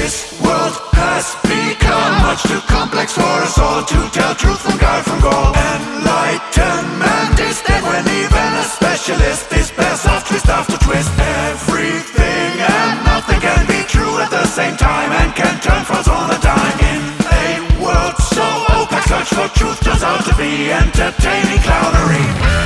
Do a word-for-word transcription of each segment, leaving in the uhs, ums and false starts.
This world has become much too complex for us all to tell truth from guile from gall. Enlightenment is dead when even a specialist dispels off twist after twist. Everything and nothing can be true at the same time and can turn false on a dime. In a world so opaque, search for truth turns out to be entertaining clownery.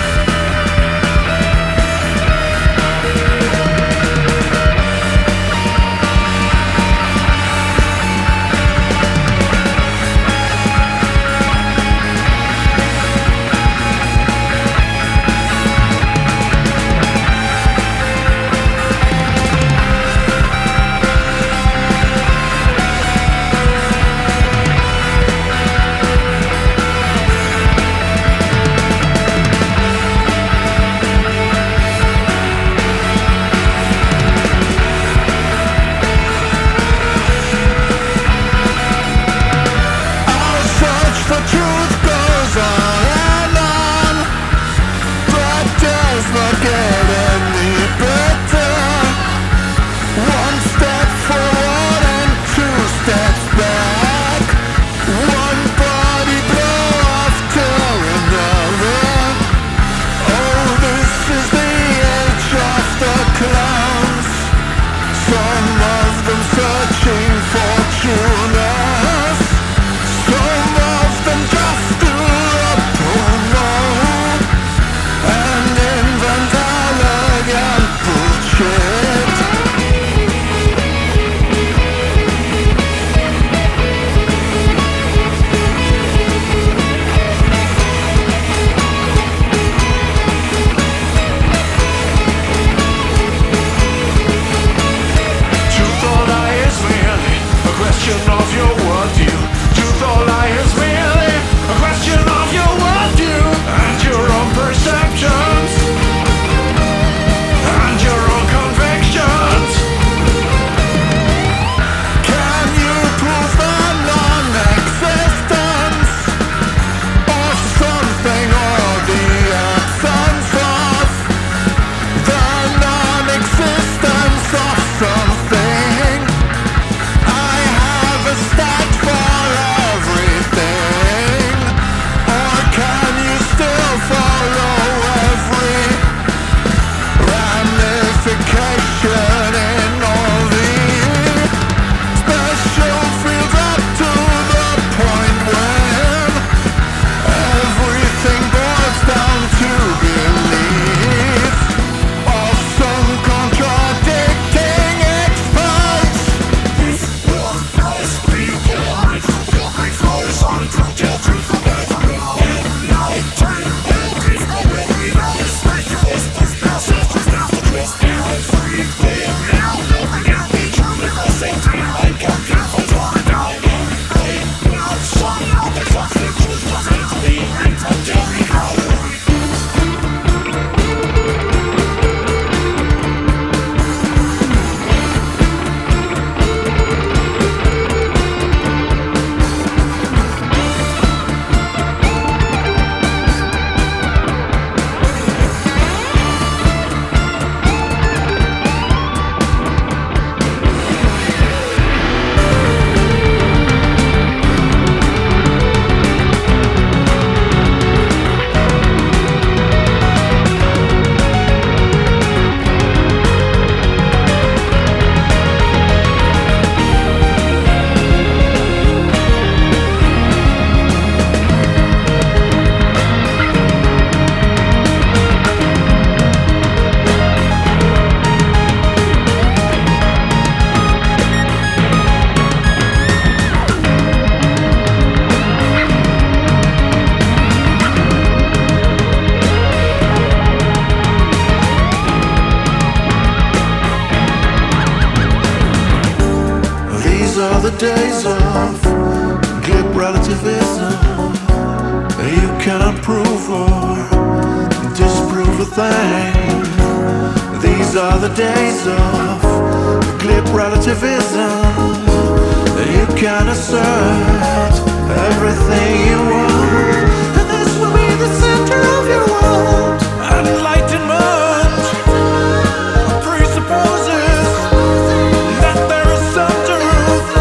are the days of glib relativism. You cannot prove or disprove a thing. These are the days of glib relativism. You can assert everything you want, and this will be the center of your world. Enlightenment presupposes that there is some truth.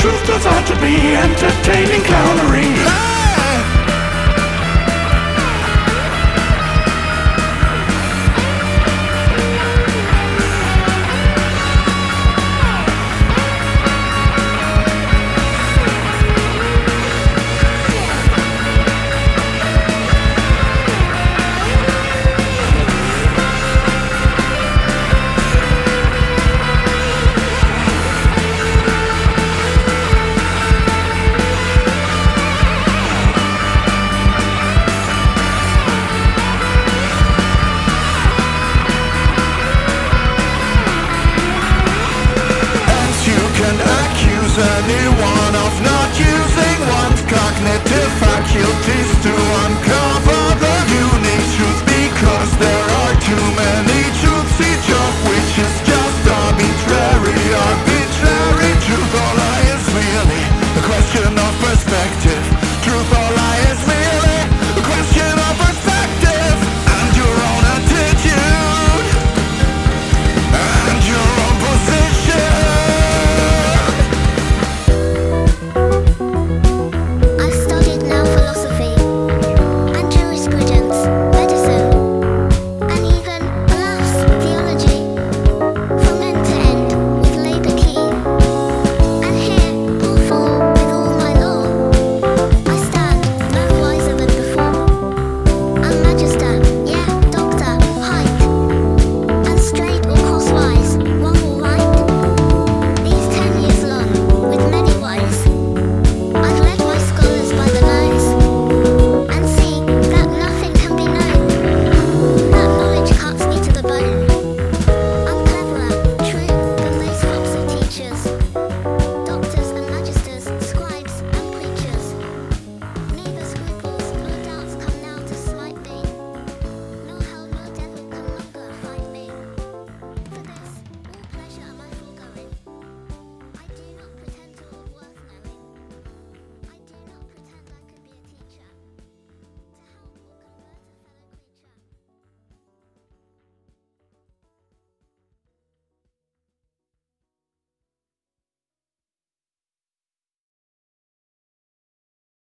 truth turns out to be entertaining clownery. Anyone of not using one's cognitive faculties to